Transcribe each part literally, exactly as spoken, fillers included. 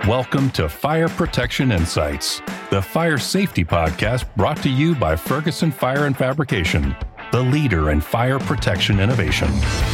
Welcome to Fire Protection Insights, the fire safety podcast brought to you by Ferguson Fire and Fabrication, the leader in fire protection innovation.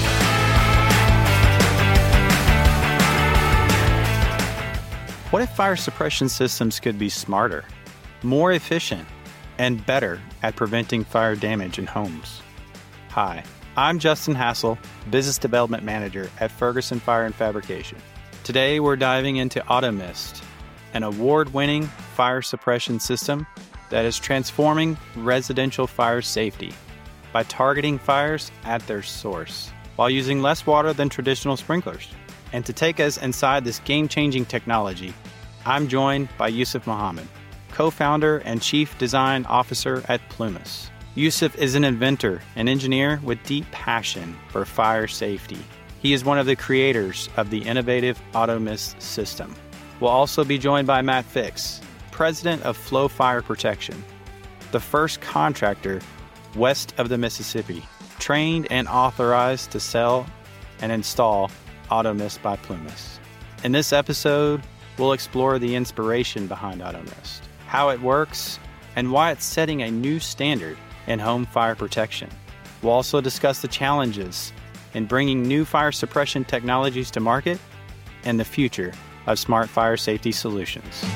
What if fire suppression systems could be smarter, more efficient, and better at preventing fire damage in homes? Hi, I'm Justin Hassel, Business Development Manager at Ferguson Fire and Fabrication. Today, we're diving into AutoMist, an award-winning fire suppression system that is transforming residential fire safety by targeting fires at their source while using less water than traditional sprinklers. And to take us inside this game-changing technology, I'm joined by Yusuf Mohammed, co-founder and chief design officer at Plumas. Yusuf is an inventor and engineer with deep passion for fire safety. He is one of the creators of the innovative AutoMist system. We'll also be joined by Matt Fix, president of Flow Fire Protection, the first contractor west of the Mississippi, trained and authorized to sell and install AutoMist by Plumas. In this episode, we'll explore the inspiration behind AutoMist, how it works, and why it's setting a new standard in home fire protection. We'll also discuss the challenges in bringing new fire suppression technologies to market and the future of smart fire safety solutions.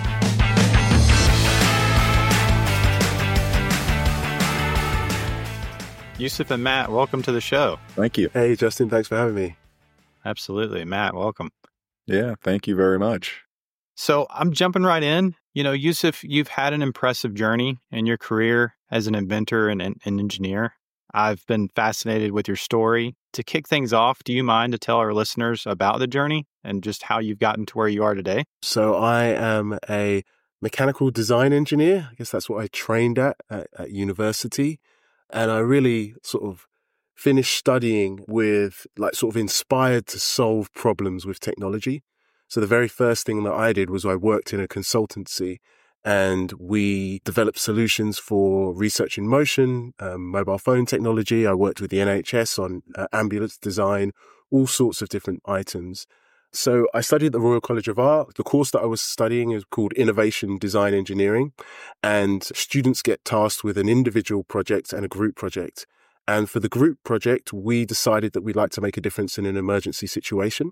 Yusuf and Matt, welcome to the show. Thank you. Hey, Justin, thanks for having me. Absolutely. Matt, welcome. Yeah, thank you very much. So I'm jumping right in. You know, Yusuf, you've had an impressive journey in your career as an inventor and an engineer. I've been fascinated with your story. To kick things off, do you mind to tell our listeners about the journey and just how you've gotten to where you are today? So I am a mechanical design engineer. I guess that's what I trained at, at at university. And I really sort of finished studying with, like, sort of inspired to solve problems with technology. So the very first thing that I did was I worked in a consultancy, and we developed solutions for research in motion, um, mobile phone technology. I worked with the N H S on uh, ambulance design, all sorts of different items. So I studied at the Royal College of Art. The course that I was studying is called Innovation Design Engineering, and students get tasked with an individual project and a group project. And for the group project, we decided that we'd like to make a difference in an emergency situation.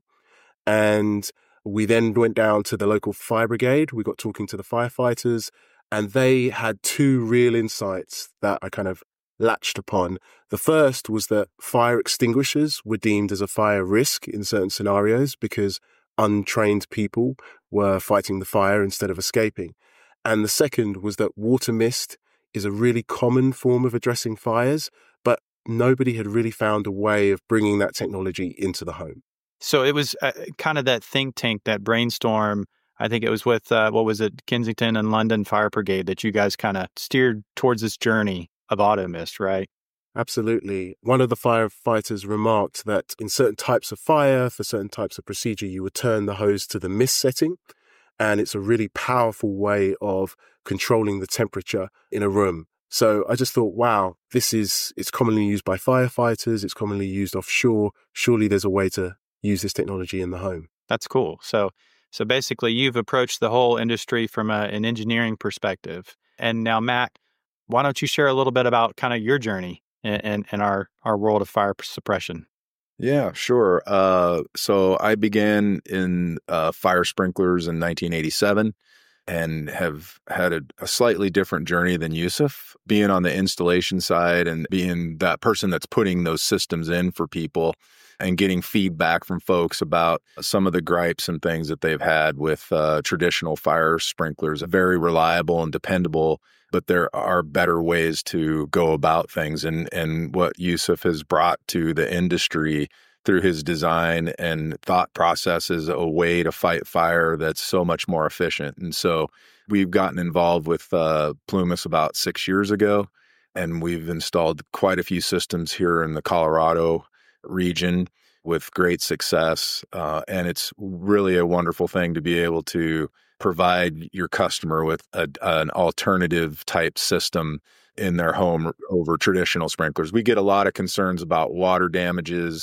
And we then went down to the local fire brigade. We got talking to the firefighters, and they had two real insights that I kind of latched upon. The first was that fire extinguishers were deemed as a fire risk in certain scenarios because untrained people were fighting the fire instead of escaping. And the second was that water mist is a really common form of addressing fires, but nobody had really found a way of bringing that technology into the home. So it was uh, kind of that think tank, that brainstorm. I think it was with, uh, what was it, Kensington and London Fire Brigade that you guys kind of steered towards this journey of AutoMist, right? Absolutely. One of the firefighters remarked that in certain types of fire, for certain types of procedure, you would turn the hose to the mist setting. And it's a really powerful way of controlling the temperature in a room. So I just thought, wow, this is, it's commonly used by firefighters. It's commonly used offshore. Surely there's a way to use this technology in the home. That's cool. So so basically, you've approached the whole industry from a, an engineering perspective. And now, Matt, why don't you share a little bit about kind of your journey in, in, in our, our world of fire suppression? Yeah, sure. Uh, so I began in uh, fire sprinklers in nineteen eighty-seven and have had a, a slightly different journey than Yusuf, being on the installation side and being that person that's putting those systems in for people and getting feedback from folks about some of the gripes and things that they've had with uh, traditional fire sprinklers. Very reliable and dependable, but there are better ways to go about things. And, and what Yusuf has brought to the industry through his design and thought process is a way to fight fire that's so much more efficient. And so we've gotten involved with uh, Plumas about six years ago, and we've installed quite a few systems here in the Colorado region with great success. Uh, and it's really a wonderful thing to be able to provide your customer with a, an alternative type system in their home over traditional sprinklers. We get a lot of concerns about water damages,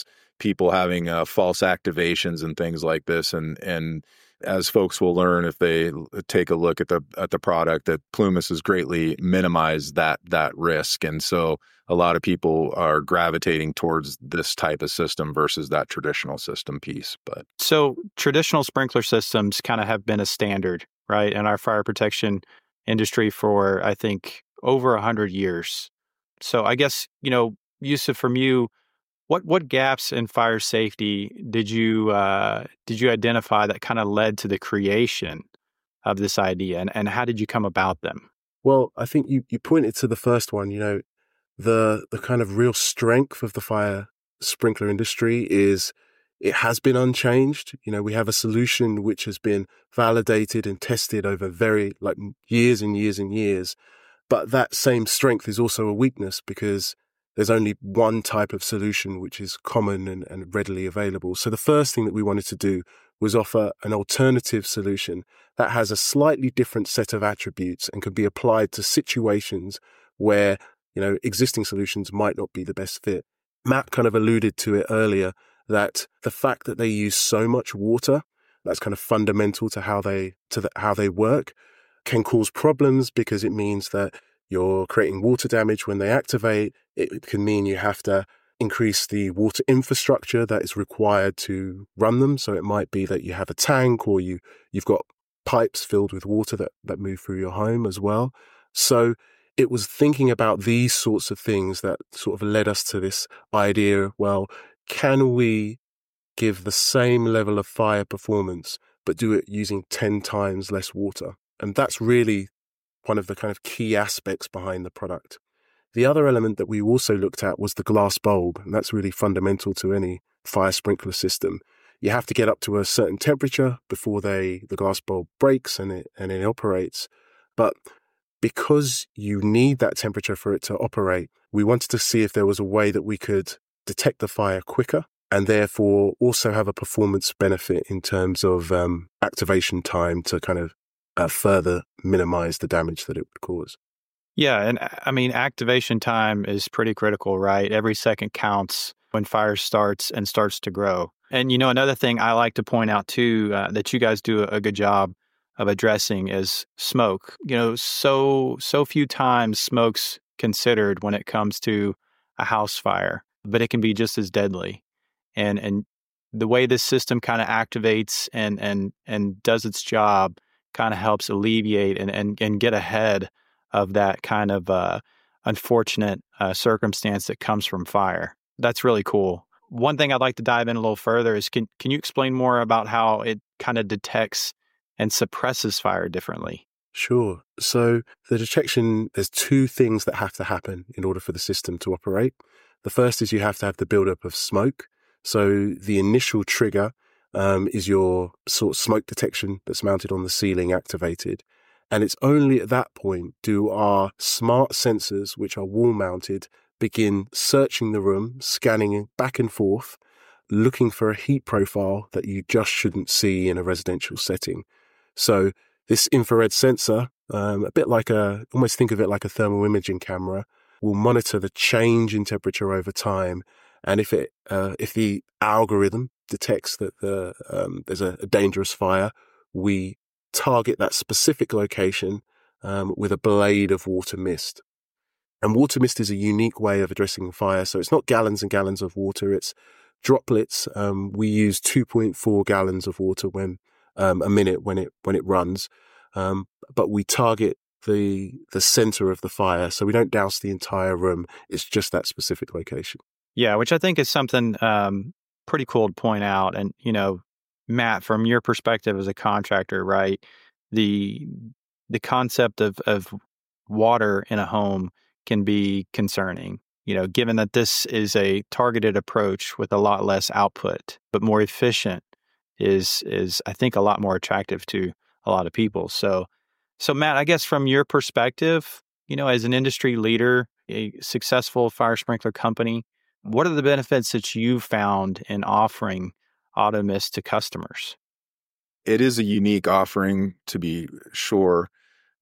people having uh, false activations and things like this. And and as folks will learn if they take a look at the at the product, that Plumas has greatly minimized that that risk. And so a lot of people are gravitating towards this type of system versus that traditional system piece. But so traditional sprinkler systems kind of have been a standard, right, in our fire protection industry for, I think, over a hundred years. So I guess, you know, Yusuf, from you, what what gaps in fire safety did you uh, did you identify that kind of led to the creation of this idea, and, and how did you come about them? Well, I think you, you pointed to the first one, you know, the the kind of real strength of the fire sprinkler industry is it has been unchanged. You know, we have a solution which has been validated and tested over very like years and years and years. But that same strength is also a weakness because there's only one type of solution which is common and, and readily available. So the first thing that we wanted to do was offer an alternative solution that has a slightly different set of attributes and can be applied to situations where, you know, existing solutions might not be the best fit. Matt kind of alluded to it earlier, that the fact that they use so much water, that's kind of fundamental to how they to the, how they work, can cause problems because it means that you're creating water damage when they activate. It can mean you have to increase the water infrastructure that is required to run them. So it might be that you have a tank or you, you've got pipes filled with water that, that move through your home as well. So it was thinking about these sorts of things that sort of led us to this idea, well, can we give the same level of fire performance, but do it using ten times less water? And that's really one of the kind of key aspects behind the product. The other element that we also looked at was the glass bulb, and that's really fundamental to any fire sprinkler system. You have to get up to a certain temperature before they the glass bulb breaks and it and it operates. But because you need that temperature for it to operate, we wanted to see if there was a way that we could detect the fire quicker and therefore also have a performance benefit in terms of um, activation time to kind of uh, further minimize the damage that it would cause. Yeah, and I mean, activation time is pretty critical, right? Every second counts when fire starts and starts to grow. And, you know, another thing I like to point out, too, uh, that you guys do a good job of addressing is smoke. You know, so so few times smoke's considered when it comes to a house fire, but it can be just as deadly. And and the way this system kind of activates and and and does its job kind of helps alleviate and, and, and get ahead of that kind of uh, unfortunate uh, circumstance that comes from fire. That's really cool. One thing I'd like to dive in a little further is, can can you explain more about how it kind of detects and suppresses fire differently? Sure. So the detection, there's two things that have to happen in order for the system to operate. The first is you have to have the buildup of smoke. So the initial trigger um, is your sort of smoke detection that's mounted on the ceiling activated. And it's only at that point do our smart sensors, which are wall mounted, begin searching the room, scanning back and forth, looking for a heat profile that you just shouldn't see in a residential setting. So this infrared sensor, um, a bit like a, almost think of it like a thermal imaging camera, will monitor the change in temperature over time. And if it, uh, if the algorithm detects that the, um, there's a, a dangerous fire, we target that specific location um, with a blade of water mist. And water mist is a unique way of addressing fire. So it's not gallons and gallons of water, it's droplets. Um, we use two point four gallons of water when um, a minute when it when it runs, um, but we target the the center of the fire, so we don't douse the entire room. It's just that specific location. Yeah, which I think is something um, pretty cool to point out. And you know, Matt, from your perspective as a contractor, right? The the concept of of water in a home can be concerning. You know, given that this is a targeted approach with a lot less output, but more efficient, is is I think a lot more attractive to a lot of people. So, so Matt, I guess from your perspective, you know, as an industry leader, a successful fire sprinkler company, what are the benefits that you've found in offering AutoMist to customers? It is a unique offering, to be sure.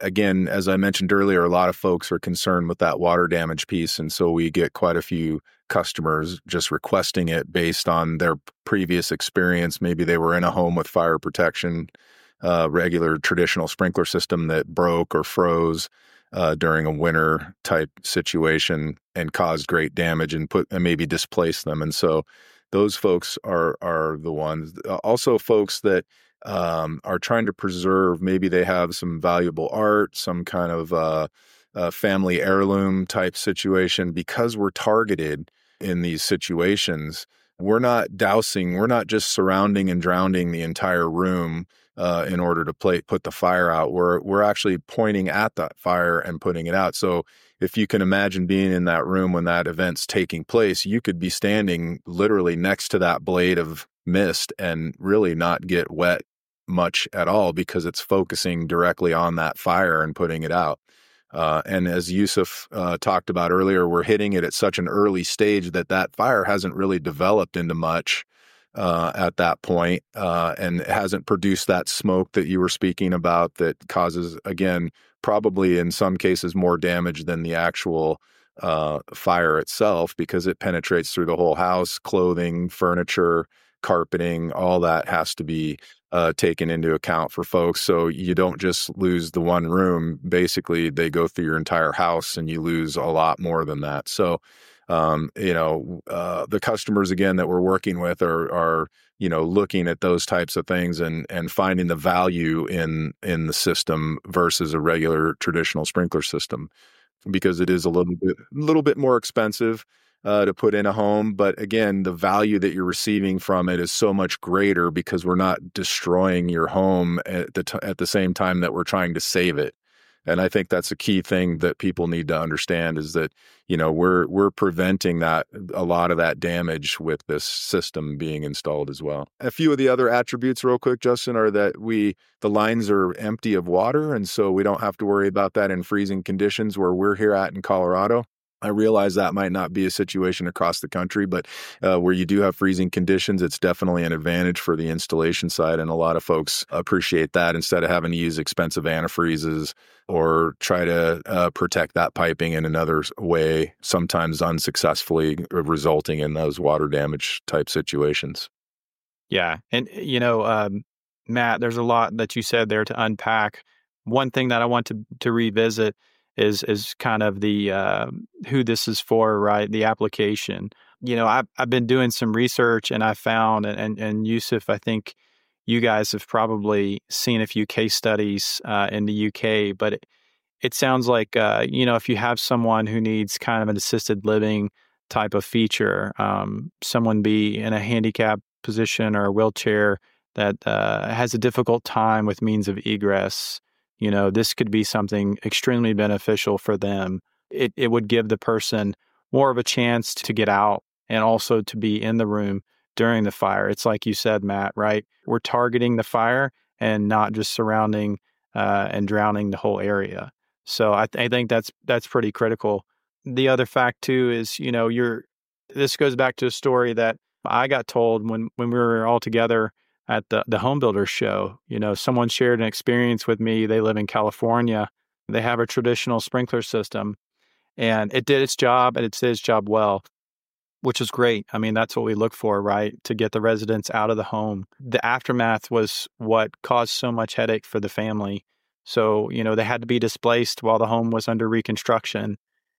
again, as I mentioned earlier, a lot of folks are concerned with that water damage piece. And so we get quite a few customers just requesting it based on their previous experience. Maybe they were in a home with fire protection, uh, regular traditional sprinkler system that broke or froze uh, during a winter type situation and caused great damage and put and maybe displaced them. And so those folks are are the ones. Also, folks that um, are trying to preserve. Maybe they have some valuable art, some kind of uh, uh, family heirloom type situation. Because we're targeted in these situations, we're not dousing. We're not just surrounding and drowning the entire room uh, in order to play, put the fire out. We're we're actually pointing at that fire and putting it out. So if you can imagine being in that room when that event's taking place, you could be standing literally next to that blade of mist and really not get wet much at all because it's focusing directly on that fire and putting it out. Uh, and as Yusuf uh, talked about earlier, we're hitting it at such an early stage that that fire hasn't really developed into much uh, at that point, uh, and it hasn't produced that smoke that you were speaking about that causes, again, probably in some cases more damage than the actual uh, fire itself because it penetrates through the whole house, clothing, furniture, carpeting, all that has to be uh, taken into account for folks. So you don't just lose the one room. Basically, they go through your entire house and you lose a lot more than that. So, um, you know, uh, the customers, again, that we're working with are, are, you know, looking at those types of things and, and finding the value in, in the system versus a regular traditional sprinkler system, because it is a little bit, little bit more expensive Uh, to put in a home. But again, the value that you're receiving from it is so much greater because we're not destroying your home at the, t- at the same time that we're trying to save it. And I think that's a key thing that people need to understand is that, you know, we're, we're preventing that, a lot of that damage with this system being installed as well. A few of the other attributes real quick, Justin, are that we, the lines are empty of water. And so we don't have to worry about that in freezing conditions where we're here at in Colorado. I realize that might not be a situation across the country, but uh, where you do have freezing conditions, it's definitely an advantage for the installation side. And a lot of folks appreciate that instead of having to use expensive antifreezes or try to uh, protect that piping in another way, sometimes unsuccessfully resulting in those water damage type situations. Yeah. And, you know, um, Matt, there's a lot that you said there to unpack. One thing that I want to, to revisit is is kind of the uh, who this is for, right? The application. You know, I've I've been doing some research and I found, and and, and Yusuf, I think you guys have probably seen a few case studies uh, in the U K, but it, it sounds like uh, you know, if you have someone who needs kind of an assisted living type of feature, um, someone be in a handicap position or a wheelchair that uh, has a difficult time with means of egress. You know, this could be something extremely beneficial for them. It it would give the person more of a chance to get out and also to be in the room during the fire. It's like you said, Matt, right? We're targeting the fire and not just surrounding uh, and drowning the whole area. So I, th- I think that's that's pretty critical. The other fact too is, you know, you're. This goes back to a story that I got told when when we were all together at the, the Home Builders Show. You know, someone shared an experience with me. They live in California. They have a traditional sprinkler system, and it did its job, and it did its job well, which is great. I mean, that's what we look for, right? To get the residents out of the home. The aftermath was what caused so much headache for the family. So, you know, they had to be displaced while the home was under reconstruction.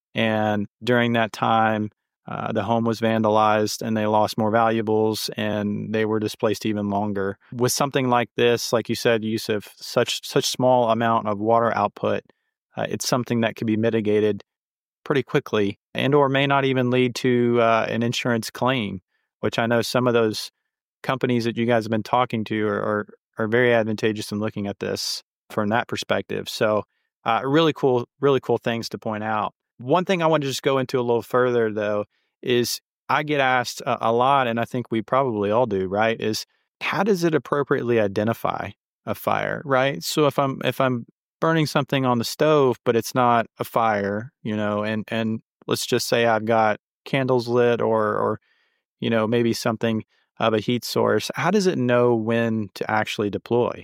And during that time, Uh, the home was vandalized and they lost more valuables and they were displaced even longer. With something like this, like you said, Yusuf, such such small amount of water output, uh, it's something that can be mitigated pretty quickly and or may not even lead to uh, an insurance claim, which I know some of those companies that you guys have been talking to are are, are very advantageous in looking at this from that perspective. So uh, really cool, really cool things to point out. One thing I want to just go into a little further, though, is I get asked a, a lot, and I think we probably all do, right, is how does it appropriately identify a fire, right? So if I'm if I'm burning something on the stove, but it's not a fire, you know, and, and let's just say I've got candles lit or, or, you know, maybe something of a heat source, how does it know when to actually deploy?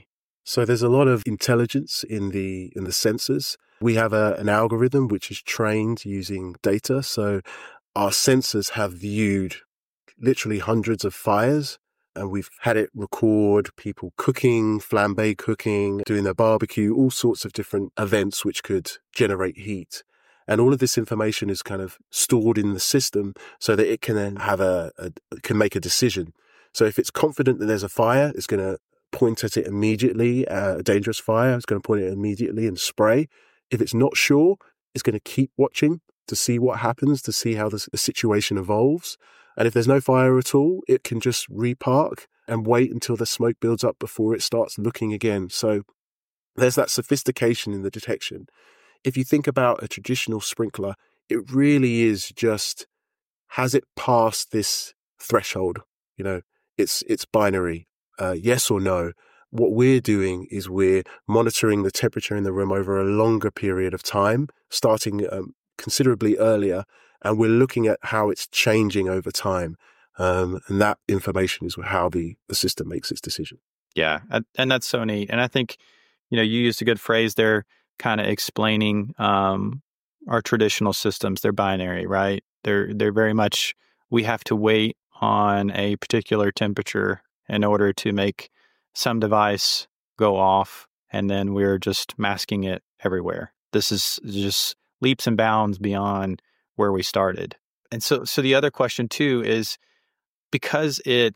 So there's a lot of intelligence in the in the sensors. We have a, an algorithm which is trained using data. So our sensors have viewed literally hundreds of fires, and we've had it record people cooking, flambe cooking, doing their barbecue, all sorts of different events which could generate heat. And all of this information is kind of stored in the system so that it can then have a, a can make a decision. So if it's confident that there's a fire, it's going to point at it immediately, uh, a dangerous fire, it's going to point it immediately and spray. If it's not sure, it's going to keep watching to see what happens, to see how the, the situation evolves. And if there's no fire at all, it can just repark and wait until the smoke builds up before it starts looking again. So there's that sophistication in the detection. If you think about a traditional sprinkler, it really is just, has it passed this threshold? You know, it's it's binary, uh, yes or no. What we're doing is we're monitoring the temperature in the room over a longer period of time, starting um, considerably earlier, and we're looking at how it's changing over time. Um, and that information is how the, the system makes its decision. Yeah, and that's so neat. And I think, you know, you used a good phrase there, kind of explaining um, our traditional systems. They're binary, right? They're they're very much, we have to wait on a particular temperature in order to make some device go off, and then we're just masking it everywhere. This is just leaps and bounds beyond where we started. And so so the other question too is, because it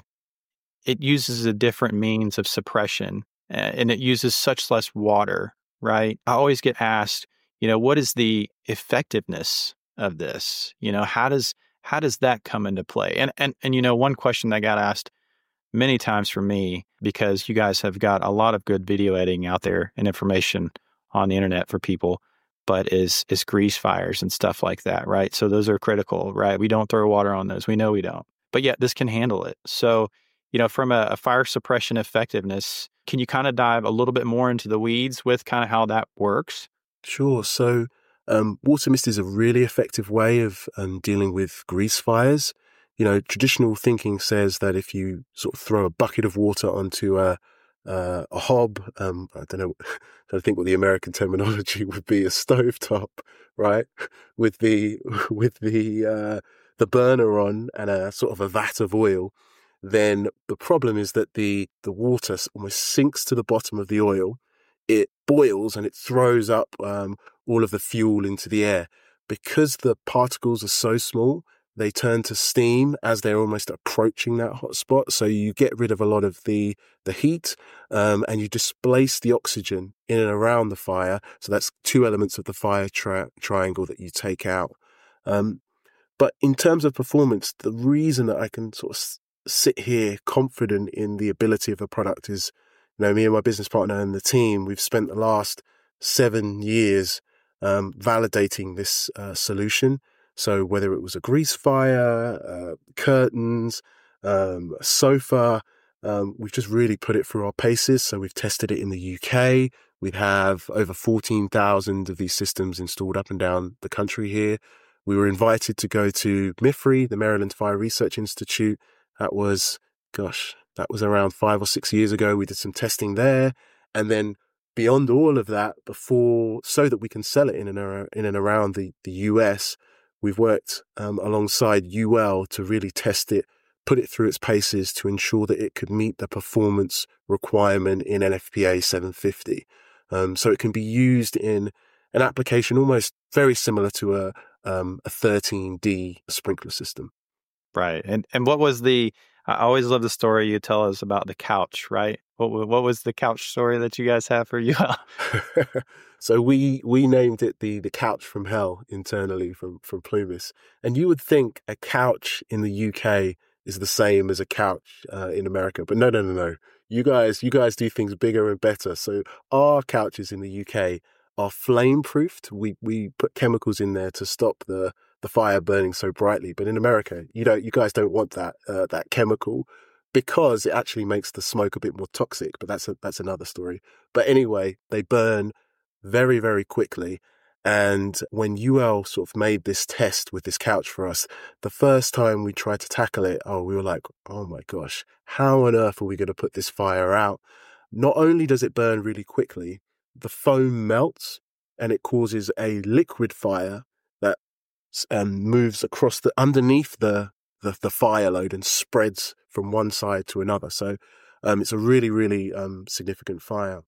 it uses a different means of suppression, and it uses such less water, right? I always get asked, you know, what is the effectiveness of this? You know, how does how does that come into play? And and and you know, one question that got asked many times for me, because you guys have got a lot of good video editing out there and information on the internet for people, but is is grease fires and stuff like that, right? So those are critical, right? We don't throw water on those. We know we don't. But yet this can handle it. So, you know, from a, a fire suppression effectiveness, can you kind of dive a little bit more into the weeds with kind of how that works? Sure. So um, water mist is a really effective way of um, dealing with grease fires. You know, traditional thinking says that if you sort of throw a bucket of water onto a uh, a hob, um, I don't know, I don't think what the American terminology would be, a stovetop, right? With the with the uh, the burner on and a sort of a vat of oil, then the problem is that the the water almost sinks to the bottom of the oil. It boils and it throws up um, all of the fuel into the air. Because the particles are so small, they turn to steam as they're almost approaching that hot spot. So you get rid of a lot of the, the heat um, and you displace the oxygen in and around the fire. So that's two elements of the fire tri- triangle that you take out. Um, but in terms of performance, the reason that I can sort of s- sit here confident in the ability of a product is, you know, me and my business partner and the team, we've spent the last seven years um, validating this uh, solution. So whether it was a grease fire, uh, curtains, um, a sofa, um, we've just really put it through our paces. So we've tested it in the U K. We have over fourteen thousand of these systems installed up and down the country here. We were invited to go to M I F R I, the Maryland Fire Research Institute. That was, gosh, that was around five or six years ago. We did some testing there. And then beyond all of that, before, so that we can sell it in and, ar- in and around the, the U S, we've worked um, alongside U L to really test it, put it through its paces to ensure that it could meet the performance requirement in N F P A seven fifty. Um, so it can be used in an application almost very similar to a um, a thirteen D sprinkler system. Right. And and what was the, I always love the story you tell us about the couch, right? What what was the couch story that you guys have for U L? So we we named it the the couch from hell internally from from Plumas. And you would think a couch in the U K is the same as a couch uh, in America, but no, no, no, no. You guys, you guys do things bigger and better. So our couches in the U K are flame proofed. We we put chemicals in there to stop the the fire burning so brightly. But in America, you don't, you guys don't want that uh, that chemical, because it actually makes the smoke a bit more toxic. But that's a, that's another story. But anyway, they burn very, very quickly. And when U L sort of made this test with this couch for us, the first time we tried to tackle it, oh, we were like, oh my gosh, how on earth are we going to put this fire out? not only does it burn really quickly, the foam melts and it causes a liquid fire that um, moves across the underneath the, the the fire load and spreads from one side to another. So um, it's a really, really um, significant fire.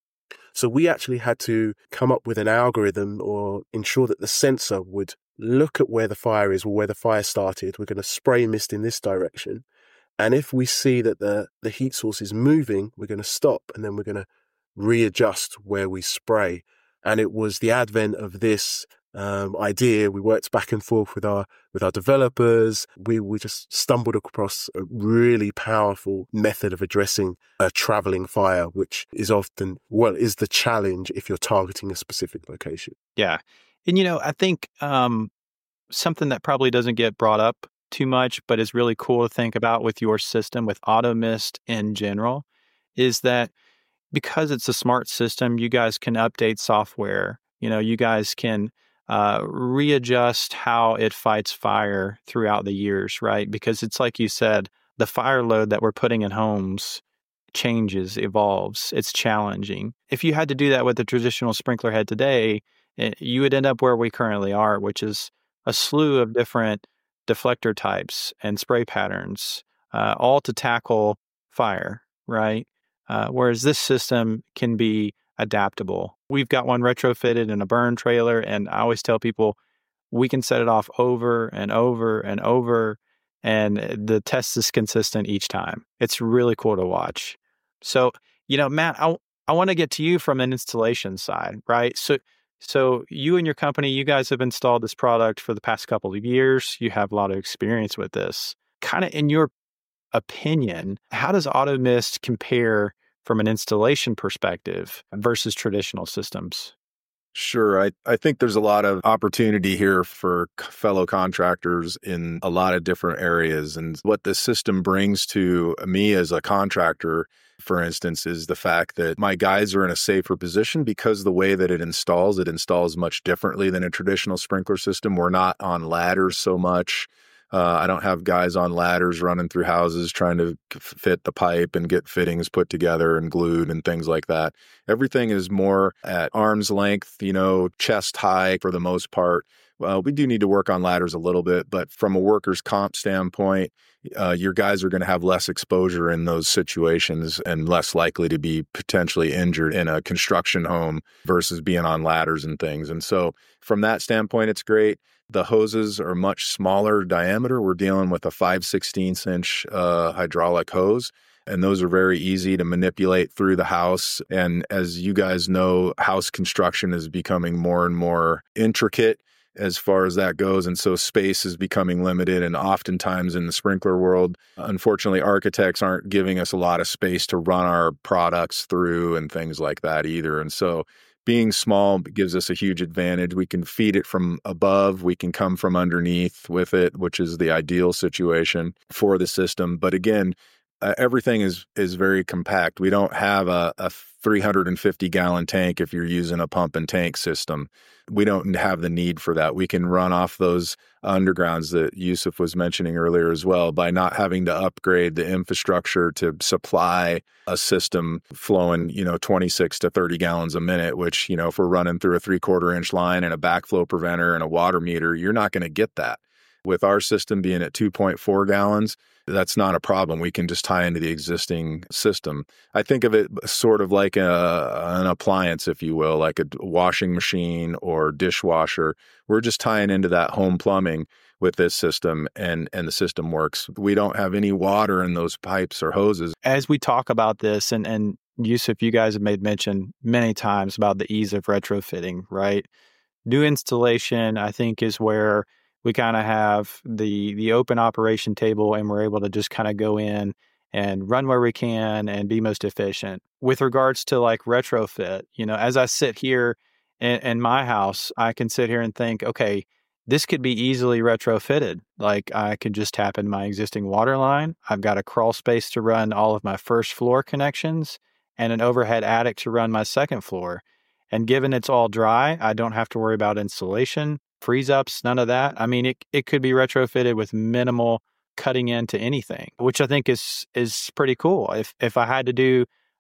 So we actually had to come up with an algorithm or ensure that the sensor would look at where the fire is or where the fire started. We're going to spray mist in this direction. And if we see that the, the heat source is moving, we're going to stop and then we're going to readjust where we spray. And it was the advent of this um, idea. We worked back and forth with our with our developers. We we just stumbled across a really powerful method of addressing a traveling fire, which is often, well, is the challenge if you're targeting a specific location. Yeah. And, you know, I think um, something that probably doesn't get brought up too much, but is really cool to think about with your system, with AutoMist in general, is that because it's a smart system, you guys can update software. You know, you guys can uh, readjust how it fights fire throughout the years, right? Because it's like you said, the fire load that we're putting in homes changes, evolves. It's challenging. If you had to do that with a traditional sprinkler head today, it, you would end up where we currently are, which is a slew of different deflector types and spray patterns, uh, all to tackle fire, right? Uh, whereas this system can be adaptable. We've got one retrofitted in a burn trailer, and I always tell people we can set it off over and over and over, and the test is consistent each time. It's really cool to watch. So, you know, Matt, I, I want to get to you from an installation side, right? So, so you and your company, you guys have installed this product for the past couple of years. You have a lot of experience with this. Kind of in your opinion, how does AutoMist compare from an installation perspective versus traditional systems? Sure. I, I think there's a lot of opportunity here for fellow contractors in a lot of different areas. And what this system brings to me as a contractor, for instance, is the fact that my guys are in a safer position because the way that it installs, it installs much differently than a traditional sprinkler system. We're not on ladders so much. Uh, I don't have guys on ladders running through houses trying to fit the pipe and get fittings put together and glued and things like that. Everything is more at arm's length, you know, chest high for the most part. Well, we do need to work on ladders a little bit, but from a workers' comp standpoint, uh, your guys are going to have less exposure in those situations and less likely to be potentially injured in a construction home versus being on ladders and things. And so from that standpoint, it's great. The hoses are much smaller diameter. We're dealing with a five sixteenths inch uh, hydraulic hose, and those are very easy to manipulate through the house. And as you guys know, house construction is becoming more and more intricate as far as that goes. And so space is becoming limited. And oftentimes in the sprinkler world, unfortunately, architects aren't giving us a lot of space to run our products through and things like that either. And so being small gives us a huge advantage. We can feed it from above. We can come from underneath with it, which is the ideal situation for the system. But again, uh, everything is is very compact. We don't have a, a three hundred fifty gallon tank if you're using a pump and tank system. We don't have the need for that. We can run off those undergrounds that Yusuf was mentioning earlier as well by not having to upgrade the infrastructure to supply a system flowing, you know, twenty-six to thirty gallons a minute, which, you know, if we're running through a three quarter inch line and a backflow preventer and a water meter, you're not going to get that. With our system being at two point four gallons, that's not a problem. We can just tie into the existing system. I think of it sort of like a, an appliance, if you will, like a washing machine or dishwasher. We're just tying into that home plumbing with this system, and, and the system works. We don't have any water in those pipes or hoses. As we talk about this, and, and Yusuf, you guys have made mention many times about the ease of retrofitting, right? New installation, I think, is where we kind of have the the open operation table, and we're able to just kind of go in and run where we can and be most efficient. With regards to like retrofit, you know, as I sit here in, in my house, I can sit here and think, okay, this could be easily retrofitted. Like I could just tap in my existing water line. I've got a crawl space to run all of my first floor connections and an overhead attic to run my second floor. And given it's all dry, I don't have to worry about installation, freeze ups, none of that. I mean, it it could be retrofitted with minimal cutting into anything, which I think is is pretty cool. If if I had to do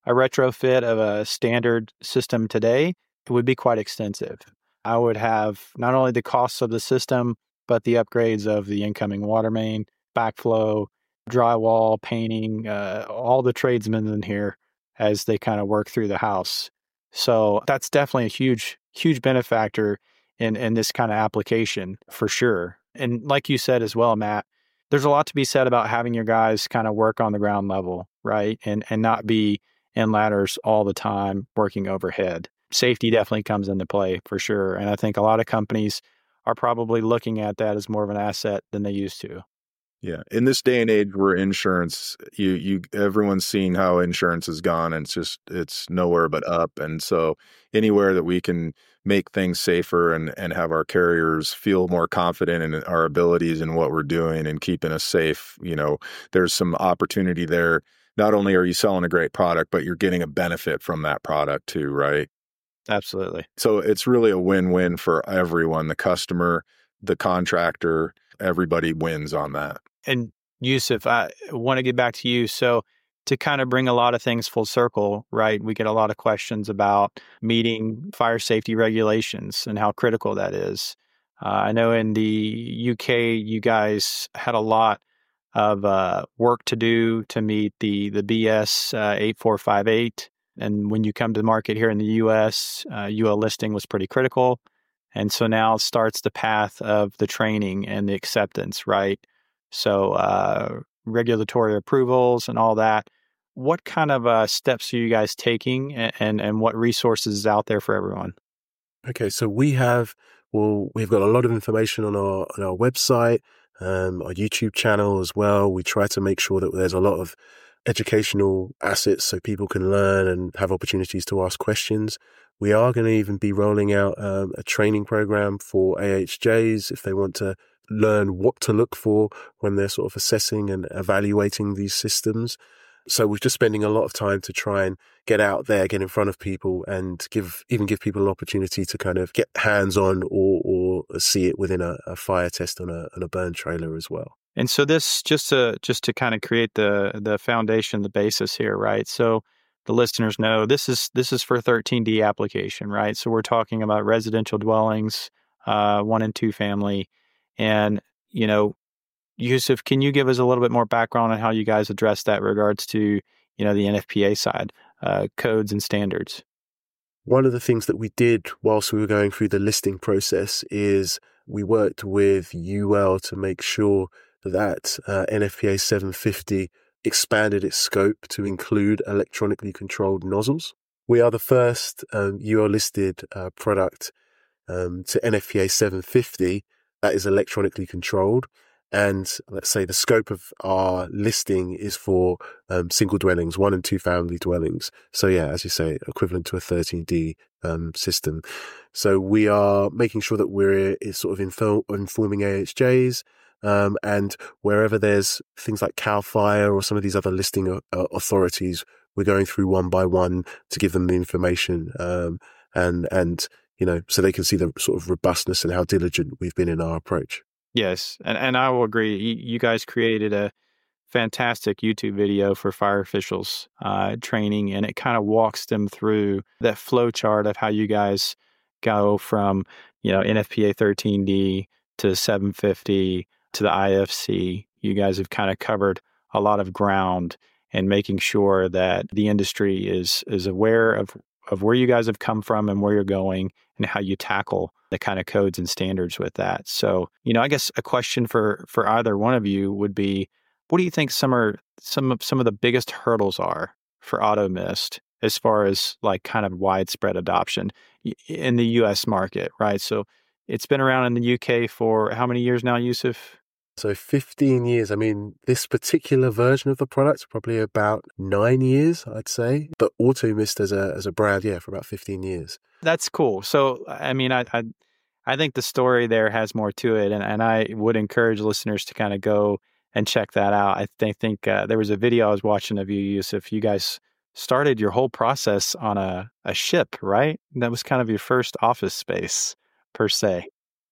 a retrofit of a standard system today, it would be quite extensive. I would have not only the costs of the system, but the upgrades of the incoming water main, backflow, drywall, painting, uh, all the tradesmen in here as they kind of work through the house. So that's definitely a huge, huge benefactor in, in this kind of application for sure. And like you said as well, Matt, there's a lot to be said about having your guys kind of work on the ground level, right? And and not be in ladders all the time working overhead. Safety definitely comes into play for sure. And I think a lot of companies are probably looking at that as more of an asset than they used to. Yeah. In this day and age where insurance, you, you, everyone's seeing how insurance has gone, and it's just, it's nowhere but up. And so anywhere that we can make things safer and, and have our carriers feel more confident in our abilities and what we're doing and keeping us safe, you know, there's some opportunity there. Not only are you selling a great product, but you're getting a benefit from that product too, right? Absolutely. So it's really a win-win for everyone, the customer, the contractor, everybody wins on that. And Yusuf, I want to get back to you. So to kind of bring a lot of things full circle, right? We get a lot of questions about meeting fire safety regulations and how critical that is. Uh, I know in the U K, you guys had a lot of uh, work to do to meet the, the B S uh, eight four five eight. And when you come to the market here in the U S, uh, U L listing was pretty critical. And so now starts the path of the training and the acceptance, right? So uh, regulatory approvals and all that. What kind of uh, steps are you guys taking, and, and, and what resources is out there for everyone? Okay, so we have, well, we've got a lot of information on our on our website, um, our YouTube channel as well. We try to make sure that there's a lot of educational assets so people can learn and have opportunities to ask questions. We are going to even be rolling out um, a training program for A H Js if they want to learn what to look for when they're sort of assessing and evaluating these systems. So we're just spending a lot of time to try and get out there, get in front of people, and give even give people an opportunity to kind of get hands-on or or see it within a, a fire test on a on a burn trailer as well. And so this just to just to kind of create the the foundation, the basis here, right? So the listeners know this is this is for thirteen D application, right? So we're talking about residential dwellings, uh, one and two family, and you know. Yusuf, can you give us a little bit more background on how you guys address that in regards to, you know, the N F P A side, uh, codes and standards? One of the things that we did whilst we were going through the listing process is we worked with U L to make sure that uh, N F P A seven fifty expanded its scope to include electronically controlled nozzles. We are the first um, U L listed uh, product um, to N F P A seven fifty that is electronically controlled. And let's say the scope of our listing is for um, single dwellings, one and two family dwellings. So yeah, as you say, equivalent to a thirteen D um, system. So we are making sure that we're sort of info- informing A H Js, um, and wherever there's things like CAL FIRE or some of these other listing uh, authorities, we're going through one by one to give them the information, um, and and you know, so they can see the sort of robustness and how diligent we've been in our approach. Yes, and, and I will agree. You, you guys created a fantastic YouTube video for fire officials uh, training, and it kind of walks them through that flow chart of how you guys go from, you know, N F P A thirteen D to seven fifty to the I F C. You guys have kind of covered a lot of ground and making sure that the industry is is aware of of where you guys have come from and where you're going and how you tackle the kind of codes and standards with that. So, you know, I guess a question for for either one of you would be, what do you think some are some of some of the biggest hurdles are for AutoMist as far as like kind of widespread adoption in the U S market, right? So it's been around in the U K for how many years now, Yusuf? So fifteen years. I mean, this particular version of the product, probably about nine years, I'd say. But AutoMist as a as a brand, yeah, for about fifteen years. That's cool. So, I mean, I I, I think the story there has more to it. And, and I would encourage listeners to kind of go and check that out. I th- think uh, there was a video I was watching of you, Yusuf. You guys started your whole process on a, a ship, right? That was kind of your first office space, per se.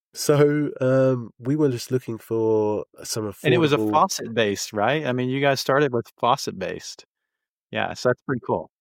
So um, we were just looking for some affordable... And it was a faucet-based, right? I mean, you guys started with faucet-based. Yeah, so that's pretty cool.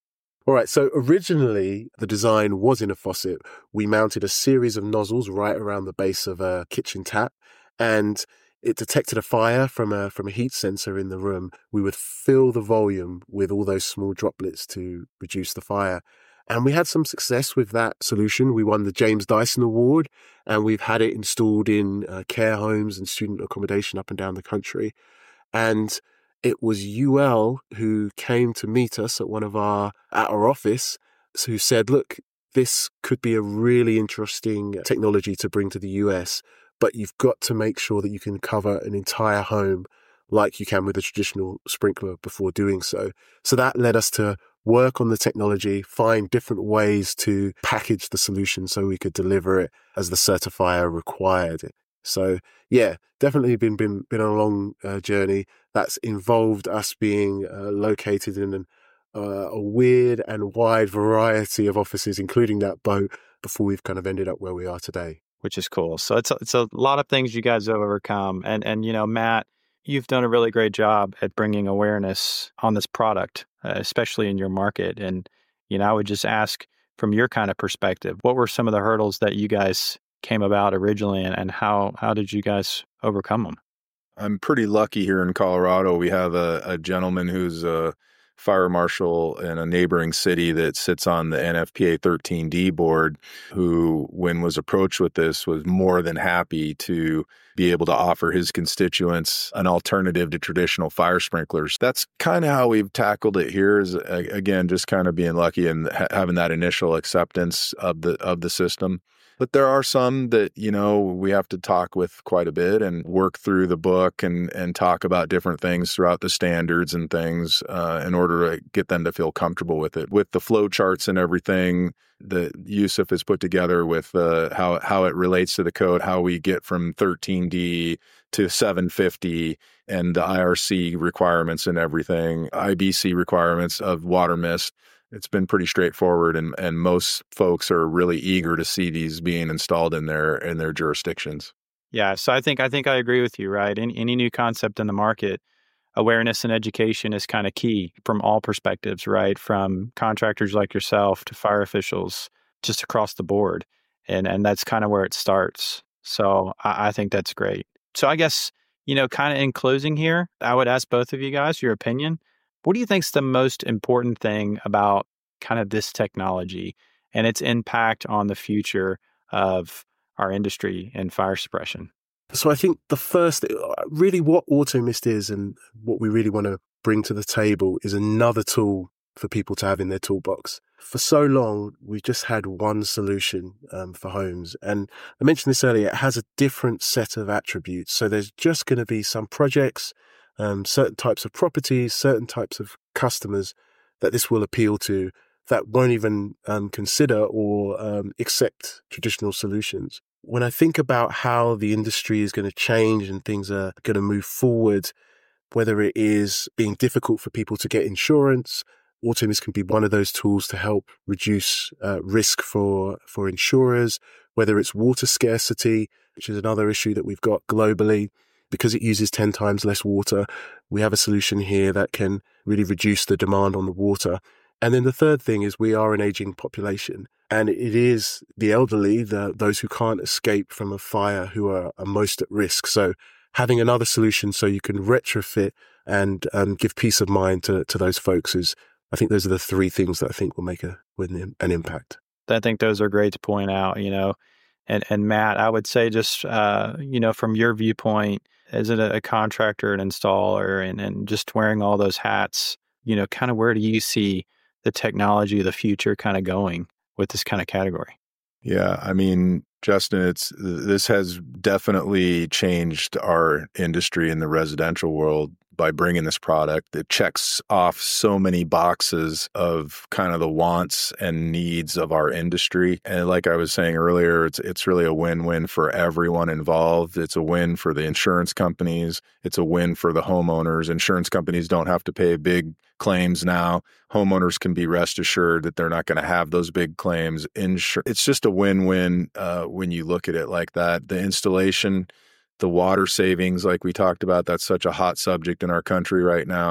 All right. So originally, the design was in a faucet. We mounted a series of nozzles right around the base of a kitchen tap, and it detected a fire from a from a heat sensor in the room. We would fill the volume with all those small droplets to reduce the fire. And we had some success with that solution. We won the James Dyson Award, and we've had it installed in uh, care homes and student accommodation up and down the country. And it was U L who came to meet us at one of our, at our office, who said, look, this could be a really interesting technology to bring to the U S, but you've got to make sure that you can cover an entire home like you can with a traditional sprinkler before doing so. So that led us to work on the technology, find different ways to package the solution so we could deliver it as the certifier required it. So yeah, definitely been been been a long uh, journey that's involved us being uh, located in an, uh, a weird and wide variety of offices, including that boat, before we've kind of ended up where we are today. Which is cool. So it's a, it's a lot of things you guys have overcome. And, and you know, Matt, you've done a really great job at bringing awareness on this product, uh, especially in your market. And, you know, I would just ask from your kind of perspective, what were some of the hurdles that you guys came about originally, and, and how, how did you guys overcome them? I'm pretty lucky here in Colorado. We have a, a gentleman who's a fire marshal in a neighboring city that sits on the N F P A thirteen D board, who, when was approached with this, was more than happy to be able to offer his constituents an alternative to traditional fire sprinklers. That's kind of how we've tackled it here, is, again, just kind of being lucky and ha- having that initial acceptance of the of the system. But there are some that, you know, we have to talk with quite a bit and work through the book and, and talk about different things throughout the standards and things uh, in order to get them to feel comfortable with it. With the flow charts and everything that Yusuf has put together with uh, how, how it relates to the code, how we get from thirteen D to seven fifty and the I R C requirements and everything, I B C requirements of water mist. It's been pretty straightforward, and, and most folks are really eager to see these being installed in their in their jurisdictions. Yeah, so I think I think I agree with you, right? Any, any new concept in the market, awareness and education is kind of key from all perspectives, right? From contractors like yourself to fire officials, just across the board. And and that's kind of where it starts. So I, I think that's great. So I guess, you know, kind of in closing here, I would ask both of you guys your opinion. What do you think is the most important thing about kind of this technology and its impact on the future of our industry and fire suppression? So I think the first, really what AutoMist is and what we really want to bring to the table is another tool for people to have in their toolbox. For so long, we've just had one solution um, for homes. And I mentioned this earlier, it has a different set of attributes. So there's just going to be some projects, Um, certain types of properties, certain types of customers that this will appeal to that won't even um, consider or um, accept traditional solutions. When I think about how the industry is going to change and things are going to move forward, whether it is being difficult for people to get insurance, AutoMist can be one of those tools to help reduce uh, risk for, for insurers, whether it's water scarcity, which is another issue that we've got globally. Because it uses ten times less water, we have a solution here that can really reduce the demand on the water. And then the third thing is we are an aging population, and it is the elderly, the, those who can't escape from a fire, who are, are most at risk. So having another solution so you can retrofit and um, give peace of mind to, to those folks is, I think those are the three things that I think will make a, an impact. I think those are great to point out, you know. And, and Matt, I would say just, uh, you know, from your viewpoint, as a, a contractor, an installer, and, and just wearing all those hats, you know, kind of where do you see the technology of the future kind of going with this kind of category? Yeah, I mean, Justin, it's this has definitely changed our industry in the residential world by bringing this product. It checks off so many boxes of kind of the wants and needs of our industry. And like I was saying earlier, it's it's really a win-win for everyone involved. It's a win for the insurance companies. It's a win for the homeowners. Insurance companies don't have to pay big claims now. Homeowners can be rest assured that they're not going to have those big claims. Insur- it's just a win-win uh, when you look at it like that. The installation, the water savings, like we talked about, that's such a hot subject in our country right now.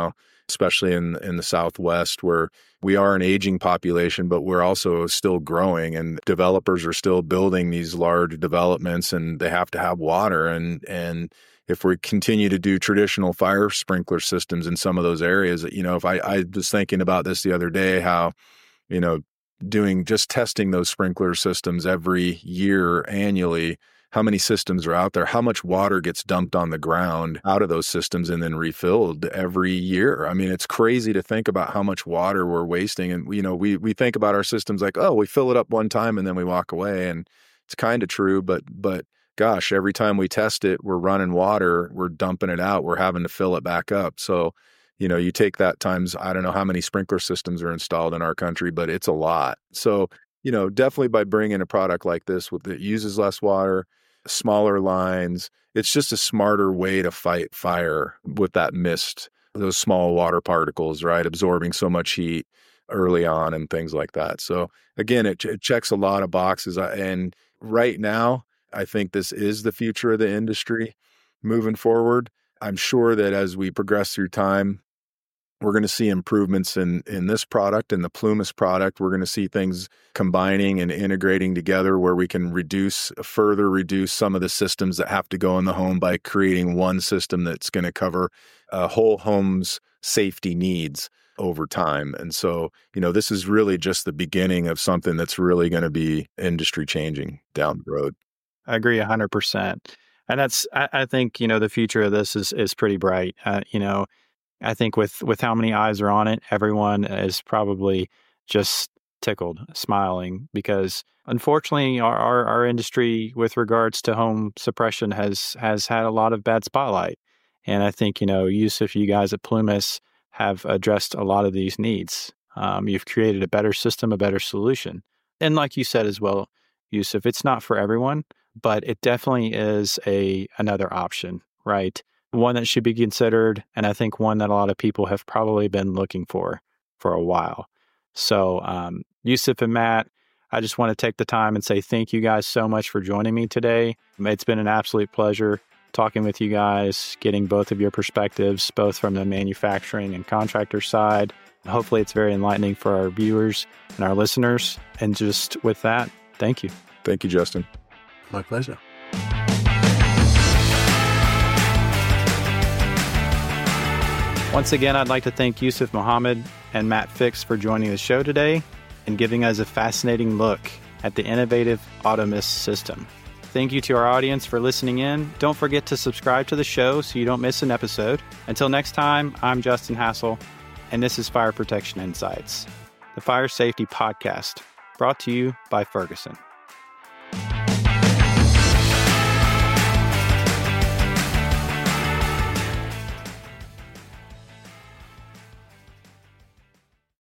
especially in in the Southwest, where we are an aging population, but we're also still growing, and developers are still building these large developments, and they have to have water. And and if we continue to do traditional fire sprinkler systems in some of those areas, you know, if I, I was thinking about this the other day, how, you know, doing just testing those sprinkler systems every year annually, how many systems are out there, how much water gets dumped on the ground out of those systems and then refilled every year. I mean, it's crazy to think about how much water we're wasting. And, you know, we, we think about our systems like, oh, we fill it up one time and then we walk away. And it's kind of true, but, but gosh, every time we test it, we're running water, we're dumping it out, we're having to fill it back up. So, you know, you take that times, I don't know how many sprinkler systems are installed in our country, but it's a lot. So, you know, definitely by bringing a product like this with that uses less water, smaller lines, it's just a smarter way to fight fire with that mist, those small water particles, right? Absorbing so much heat early on and things like that. So again, it, it checks a lot of boxes. And right now, I think this is the future of the industry moving forward. I'm sure that as we progress through time, we're going to see improvements in, in this product and the Plumas product. We're going to see things combining and integrating together where we can reduce, further reduce some of the systems that have to go in the home by creating one system that's going to cover a whole home's safety needs over time. And so, you know, this is really just the beginning of something that's really going to be industry changing down the road. I agree one hundred percent. And that's, I, I think, you know, the future of this is is pretty bright. Uh, you know, I think with, with how many eyes are on it, everyone is probably just tickled, smiling, because unfortunately our, our, our industry with regards to home suppression has, has had a lot of bad spotlight. And I think, you know, Yusuf, you guys at Plumas have addressed a lot of these needs. Um, you've created a better system, a better solution. And like you said as well, Yusuf, it's not for everyone, but it definitely is a another option, right? One that should be considered, and I think one that a lot of people have probably been looking for for a while. So, um, Yusuf and Matt, I just want to take the time and say thank you guys so much for joining me today. It's been an absolute pleasure talking with you guys, getting both of your perspectives, both from the manufacturing and contractor side. Hopefully it's very enlightening for our viewers and our listeners. And just with that, thank you. Thank you, Justin. My pleasure. Once again, I'd like to thank Yusuf Mohammed and Matt Fix for joining the show today and giving us a fascinating look at the innovative AutoMist system. Thank you to our audience for listening in. Don't forget to subscribe to the show so you don't miss an episode. Until next time, I'm Justin Hassel, and this is Fire Protection Insights, the Fire Safety Podcast, brought to you by Ferguson.